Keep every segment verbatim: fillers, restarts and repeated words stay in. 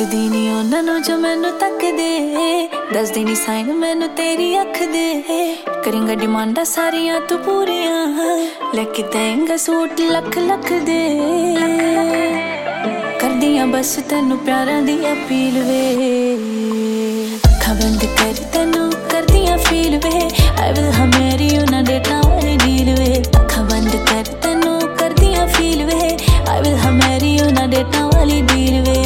दसदी नहीं उन्हां नूं जो मैनू तकदे, दसदी नहीं साइन मैनू तेरी अख दे। करेंगा डिमांडा सारियां तू पूरियां, लेके देंगा सूट लख लख दे। करदियां बस तैनू प्यारां दी अपील वे, अखां बंद कर तैनू करदियां फील वे। आई विल हमेरी उन्हां डेटां वाली डील वे, अखां बंद कर तैनू करदियां फील वे। आई विल हमेरी उन्हां डेटां वाली डील वे।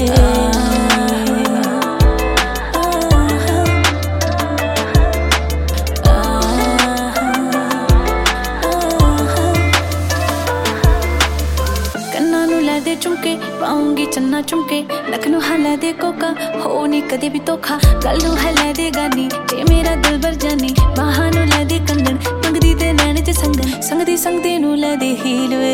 दे चुमके पाऊंगी चन्ना चुमके, नक नू हालै दे कोका हो नी कदे भी धोखा। गल नू है लै दे गानी जे मेरा दिल भर जानी, बाहां नू लै दे कंगन मंगदी ते नैन च संगन। संगदी संगदी नू लै दे हील वे,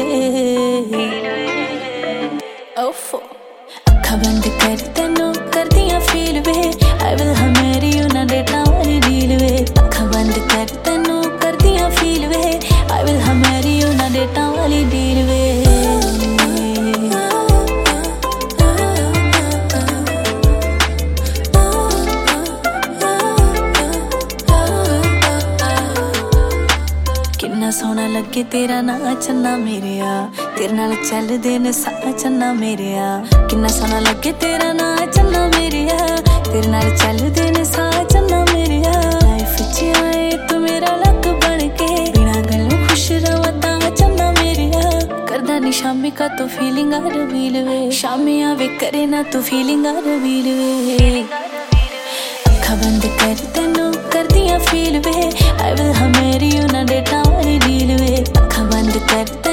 ओफो अखां बंद कर तैनू करदियां फील वे। आई विल हमेरी उन्हां डेटां वाली डील वे, अखां बंद कर तैनू करदियां फील वे। आई विल हमेरी उन्हां डेटां वाली डील वे। किन्ना सोहना लगे तेरा ना चन्ना मेरेया, तेरे नाल चलदे ने सा चन्ना मेरेया। किन्ना सोहना लगे तेरा ना चन्ना मेरेया, तेरे नाल चलदे ने सा चन्ना मेरेया। लाइफ च आए तू मेरा लक बन के, बिना गल्लों खुश रवां तां चन्ना मेरेया। करदा नी शामी का तू फीलिंग आ रिवील वे, शामी आवे करे ना तू फीलिंग आ रिवील वे। अखां बंद कर तैनू करदियां फील वे। आई विल हमेरी उन्हां डेटां वाली डील वे, अखां बंद कर